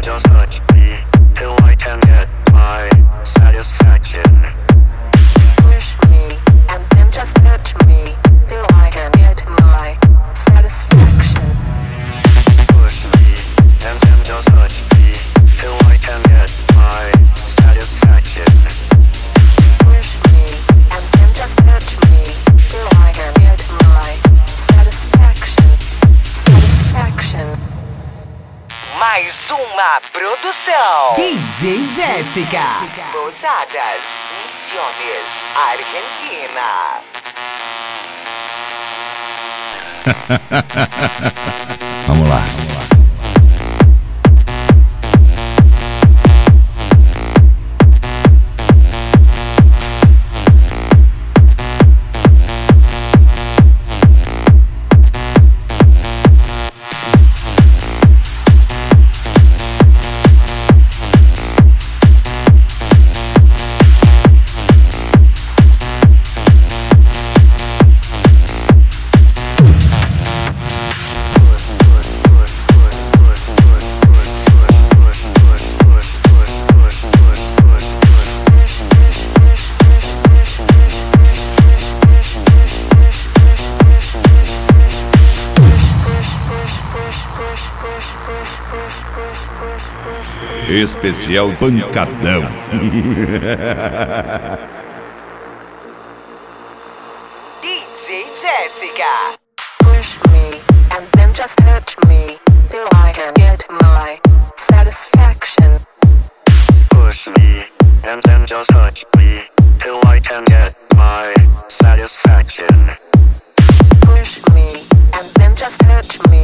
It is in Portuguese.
just touch me till I can get my satisfaction. Push me and then just touch me till I can get my satisfaction. Push me and then just touch me till I can get my satisfaction. Push me and then just touch me till I can get my satisfaction. Satisfaction. Mais uma produção DJ Jéssica. Posadas Misiones, Argentina. Vamos lá. Especial Pancadão. DJ Jéssica. Push me and then just touch me till I can get my satisfaction. Push me and then just touch me till I can get my satisfaction. Push me and then just touch me